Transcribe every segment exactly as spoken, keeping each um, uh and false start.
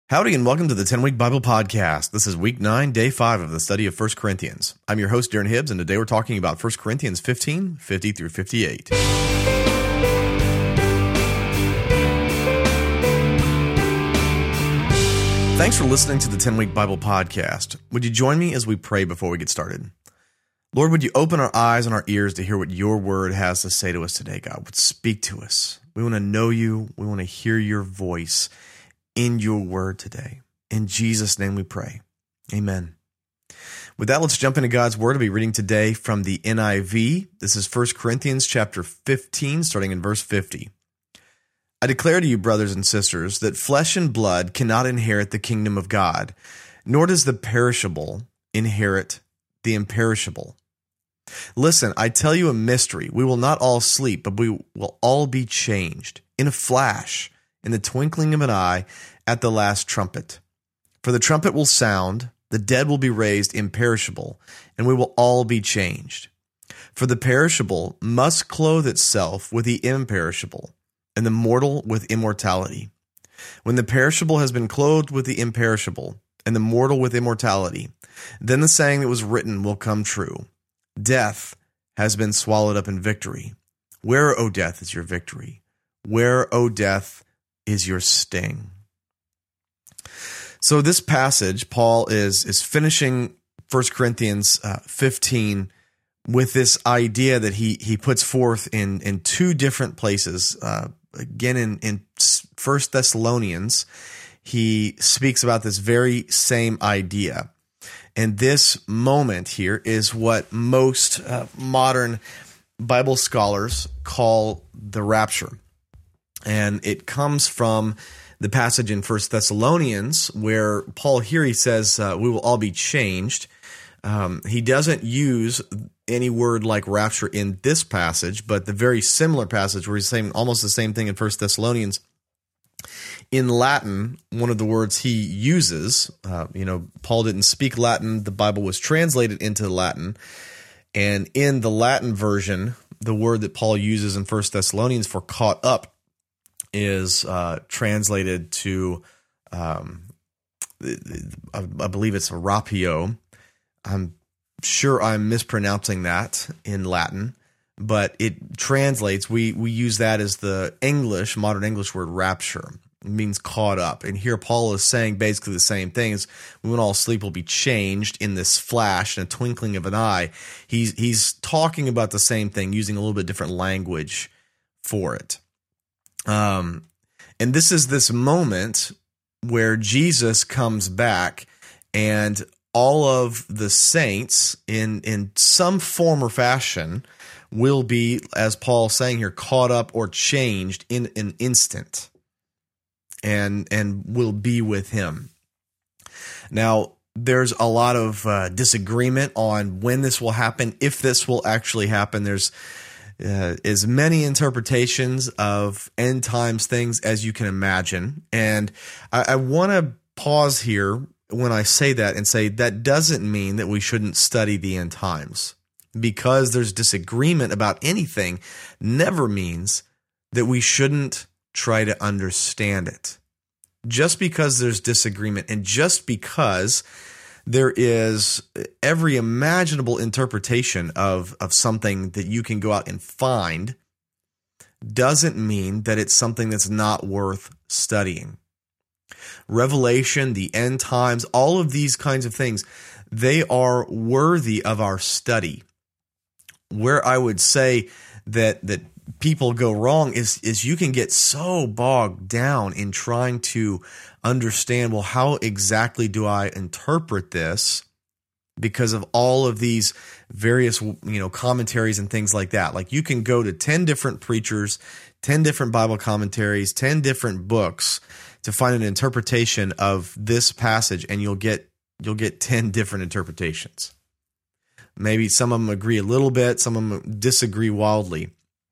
Howdy and welcome to the ten-Week Bible Podcast. This is week nine, day five of the study of First Corinthians. I'm your host, Darren Hibbs, and today we're talking about First Corinthians fifteen, fifty through fifty-eight. Thanks for listening to the ten-Week Bible Podcast. Would you join me as we pray before we get started? Lord, would you open our eyes and our ears to hear what your word has to say to us today, God? Would speak to us. We want to know you. We want to hear your voice in your word today. In Jesus' name we pray. Amen. With that, let's jump into God's word. I'll be reading today from the N I V. This is First Corinthians chapter fifteen, starting in verse fifty. I declare to you, brothers and sisters, that flesh and blood cannot inherit the kingdom of God, nor does the perishable inherit the imperishable. Listen, I tell you a mystery. We will not all sleep, but we will all be changed in a flash, in the twinkling of an eye, at the last trumpet. For the trumpet will sound, the dead will be raised imperishable, and we will all be changed. For the perishable must clothe itself with the imperishable, and the mortal with immortality. When the perishable has been clothed with the imperishable, and the mortal with immortality, then the saying that was written will come true. Death has been swallowed up in victory. Where, O death, is your victory? Where, O death, is your sting? So this passage, Paul is is finishing First Corinthians uh, fifteen with this idea that he he puts forth in in two different places. Uh, again, in in First Thessalonians, he speaks about this very same idea, and this moment here is what most uh, modern Bible scholars call the rapture. And it comes from the passage in First Thessalonians where Paul here, he says, uh, we will all be changed. Um, he doesn't use any word like rapture in this passage, but the very similar passage where he's saying almost the same thing in First Thessalonians. In Latin, one of the words he uses, uh, you know, Paul didn't speak Latin. The Bible was translated into Latin. And in the Latin version, the word that Paul uses in First Thessalonians for caught up is uh, translated to, um, I, I believe it's rapio. I'm sure I'm mispronouncing that in Latin, but it translates, we, we use that as the English, modern English word rapture. It means caught up. And here Paul is saying basically the same thing as when all sleep will be changed in this flash and a twinkling of an eye. He's, he's talking about the same thing, using a little bit different language for it. Um, and this is this moment where Jesus comes back and all of the saints in, in some form or fashion will be, as Paul's saying here, caught up or changed in an instant and, and will be with him. Now, there's a lot of uh, disagreement on when this will happen, if this will actually happen. There's Uh, as many interpretations of end times things as you can imagine. And I, I want to pause here when I say that and say that doesn't mean that we shouldn't study the end times. Because there's disagreement about anything never means that we shouldn't try to understand it. Just because there's disagreement and just because there is every imaginable interpretation of, of something that you can go out and find doesn't mean that it's something that's not worth studying. Revelation, the end times, all of these kinds of things, they are worthy of our study. Where I would say that that people go wrong is, is you can get so bogged down in trying to understand, well, how exactly do I interpret this because of all of these various, you know, commentaries and things like that. Like you can go to ten different preachers, ten different Bible commentaries, ten different books to find an interpretation of this passage, and you'll get you'll get ten different interpretations. Maybe some of them agree a little bit, some of them disagree wildly.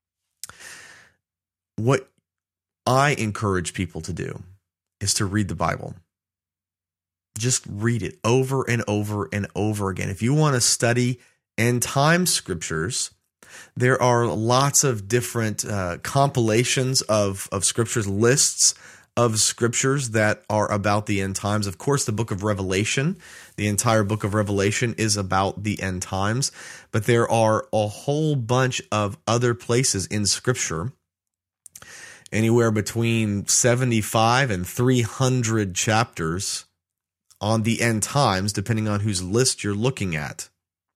What I encourage people to do is to read the Bible. Just read it over and over and over again. If you want to study end time scriptures, there are lots of different uh, compilations of, of scriptures, lists of scriptures that are about the end times. Of course, the book of Revelation, the entire book of Revelation is about the end times, but there are a whole bunch of other places in scripture, anywhere between seventy-five and three hundred chapters on the end times, depending on whose list you're looking at.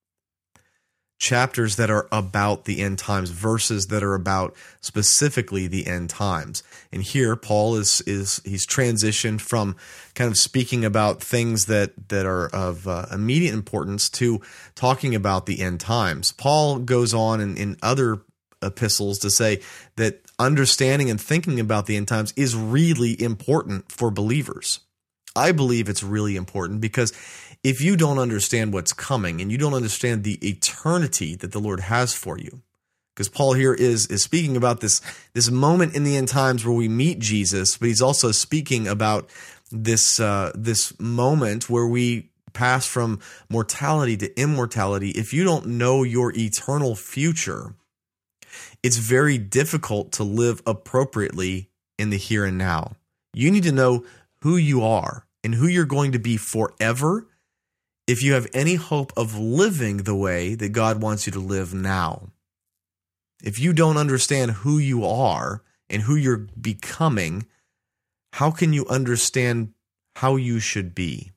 Chapters that are about the end times, verses that are about specifically the end times. And here Paul is is he's transitioned from kind of speaking about things that that are of uh, immediate importance to talking about the end times. Paul goes on in, in other epistles to say that understanding and thinking about the end times is really important for believers. I believe it's really important because if you don't understand what's coming and you don't understand the eternity that the Lord has for you, because Paul here is is speaking about this, this moment in the end times where we meet Jesus, but he's also speaking about this uh, this moment where we pass from mortality to immortality. If you don't know your eternal future, it's very difficult to live appropriately in the here and now. You need to know who you are and who you're going to be forever if you have any hope of living the way that God wants you to live now. If you don't understand who you are and who you're becoming, how can you understand how you should be?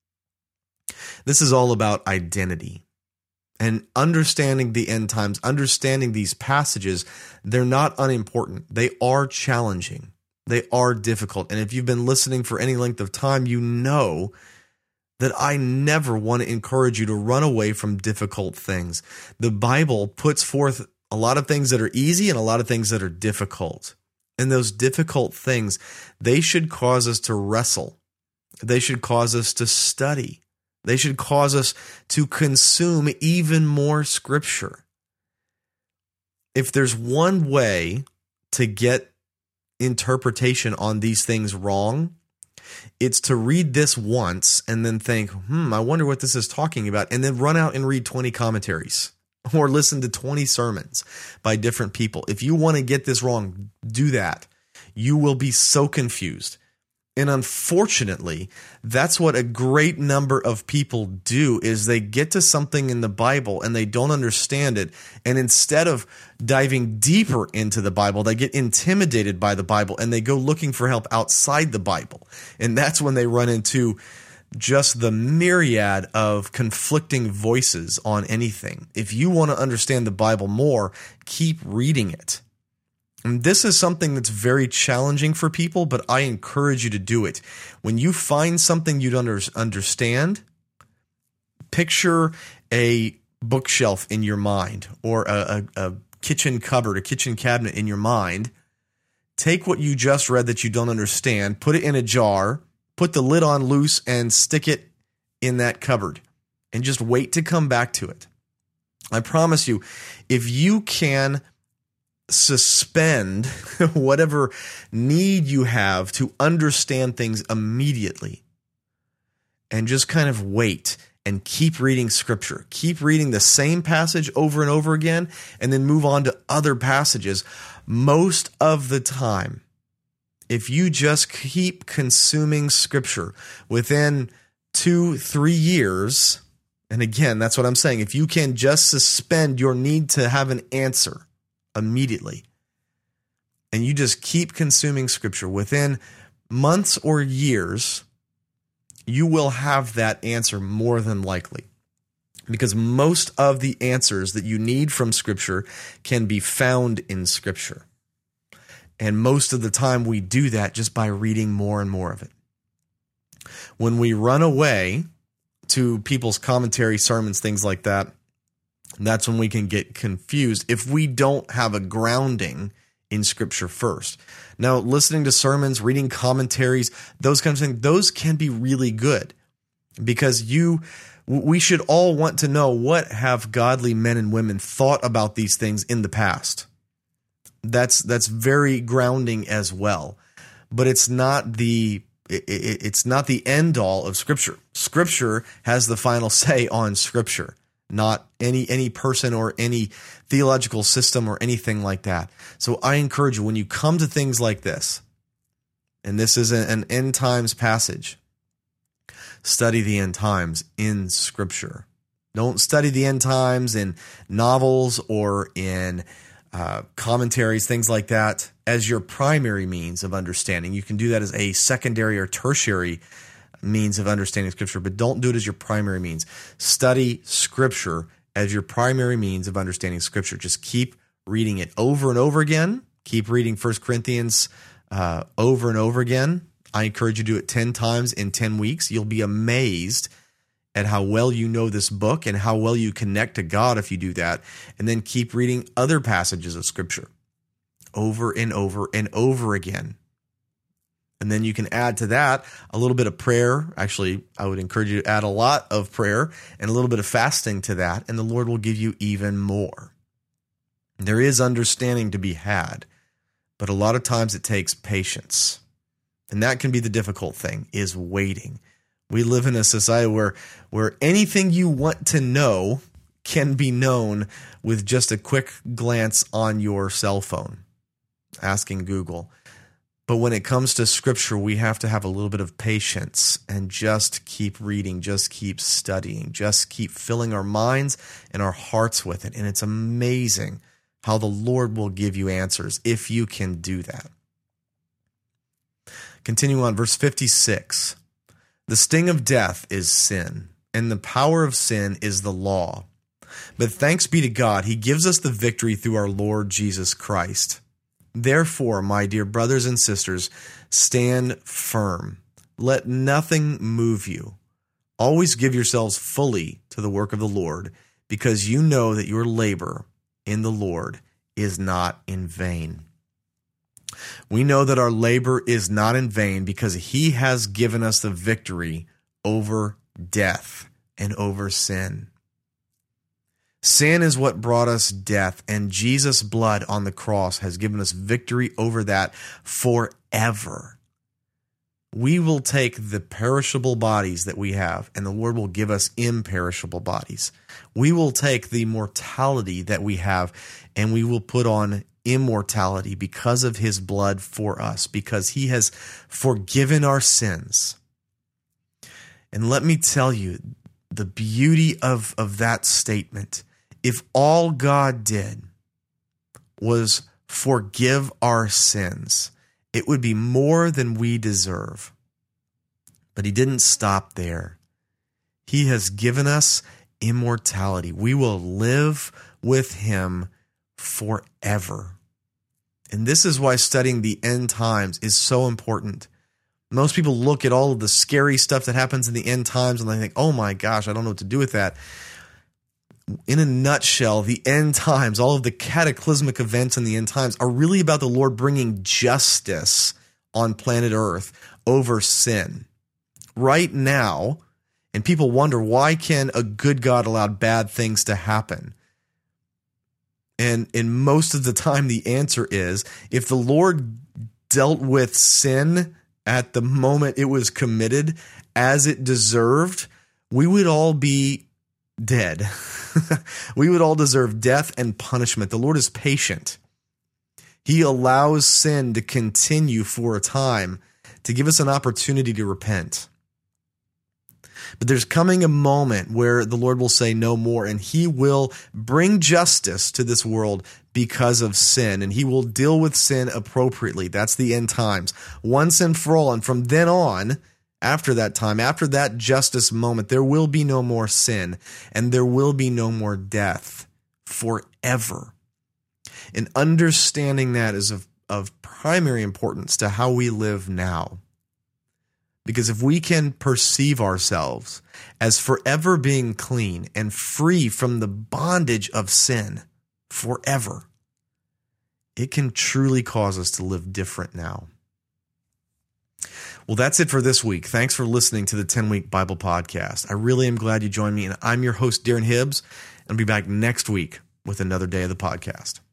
This is all about identity. And understanding the end times, understanding these passages, they're not unimportant. They are challenging. They are difficult. And if you've been listening for any length of time, you know that I never want to encourage you to run away from difficult things. The Bible puts forth a lot of things that are easy and a lot of things that are difficult. And those difficult things, they should cause us to wrestle. They should cause us to study. They should cause us to consume even more scripture. If there's one way to get interpretation on these things wrong, it's to read this once and then think, hmm, I wonder what this is talking about, and then run out and read twenty commentaries or listen to twenty sermons by different people. If you want to get this wrong, do that. You will be so confused. And unfortunately, that's what a great number of people do, is they get to something in the Bible and they don't understand it. And instead of diving deeper into the Bible, they get intimidated by the Bible and they go looking for help outside the Bible. And that's when they run into just the myriad of conflicting voices on anything. If you want to understand the Bible more, keep reading it. And this is something that's very challenging for people, but I encourage you to do it. When you find something you don't understand, picture a bookshelf in your mind or a, a, a kitchen cupboard, a kitchen cabinet in your mind. Take what you just read that you don't understand, put it in a jar, put the lid on loose, and stick it in that cupboard, and just wait to come back to it. I promise you, if you can suspend whatever need you have to understand things immediately and just kind of wait and keep reading scripture, keep reading the same passage over and over again, and then move on to other passages. Most of the time, if you just keep consuming scripture within two, three years, and again, that's what I'm saying, if you can just suspend your need to have an answer immediately, and you just keep consuming scripture within months or years, you will have that answer more than likely. Because most of the answers that you need from scripture can be found in scripture. And most of the time we do that just by reading more and more of it. When we run away to people's commentary, sermons, things like that, that's when we can get confused if we don't have a grounding in scripture first. Now, listening to sermons, reading commentaries, those kinds of things, those can be really good, because you, we should all want to know, what have godly men and women thought about these things in the past? That's, that's very grounding as well, but it's not the, it, it, it's not the end all of scripture. Scripture has the final say on scripture, not any any person or any theological system or anything like that. So I encourage you, when you come to things like this, and this is an end times passage. Study the end times in Scripture. Don't study the end times in novels or in uh, commentaries, things like that, as your primary means of understanding. You can do that as a secondary or tertiary means of understanding Scripture, but don't do it as your primary means. Study Scripture as your primary means of understanding Scripture. Just keep reading it over and over again. Keep reading First Corinthians uh, over and over again. I encourage you to do it ten times in ten weeks. You'll be amazed at how well you know this book and how well you connect to God if you do that. And then keep reading other passages of Scripture over and over and over again. And then you can add to that a little bit of prayer. Actually, I would encourage you to add a lot of prayer and a little bit of fasting to that, and the Lord will give you even more. There is understanding to be had, but a lot of times it takes patience. And that can be the difficult thing, is waiting. We live in a society where, where anything you want to know can be known with just a quick glance on your cell phone, asking Google. But when it comes to Scripture, we have to have a little bit of patience and just keep reading, just keep studying, just keep filling our minds and our hearts with it. And it's amazing how the Lord will give you answers if you can do that. Continue on, verse fifty-six. The sting of death is sin, and the power of sin is the law. But thanks be to God, He gives us the victory through our Lord Jesus Christ. Therefore, my dear brothers and sisters, stand firm. Let nothing move you. Always give yourselves fully to the work of the Lord, because you know that your labor in the Lord is not in vain. We know that our labor is not in vain because He has given us the victory over death and over sin. Sin is what brought us death, and Jesus' blood on the cross has given us victory over that forever. We will take the perishable bodies that we have, and the Lord will give us imperishable bodies. We will take the mortality that we have, and we will put on immortality because of His blood for us, because He has forgiven our sins. And let me tell you, the beauty of, of that statement, if all God did was forgive our sins, it would be more than we deserve. But He didn't stop there. He has given us immortality. We will live with Him forever. And this is why studying the end times is so important. Most people look at all of the scary stuff that happens in the end times and they think, oh my gosh, I don't know what to do with that. In a nutshell, the end times, all of the cataclysmic events in the end times are really about the Lord bringing justice on planet Earth over sin. Right now, and people wonder, why can a good God allow bad things to happen? And in most of the time, the answer is, if the Lord dealt with sin at the moment it was committed as it deserved, we would all be dead. We would all deserve death and punishment. The Lord is patient. He allows sin to continue for a time to give us an opportunity to repent. But there's coming a moment where the Lord will say no more, and He will bring justice to this world because of sin, and He will deal with sin appropriately. That's the end times, once and for all. And from then on, after that time, after that justice moment, there will be no more sin, and there will be no more death forever. And understanding that is of, of primary importance to how we live now. Because if we can perceive ourselves as forever being clean and free from the bondage of sin forever, it can truly cause us to live different now. Well, that's it for this week. Thanks for listening to the ten-Week Bible Podcast. I really am glad you joined me, and I'm your host, Darren Hibbs, and I'll be back next week with another day of the podcast.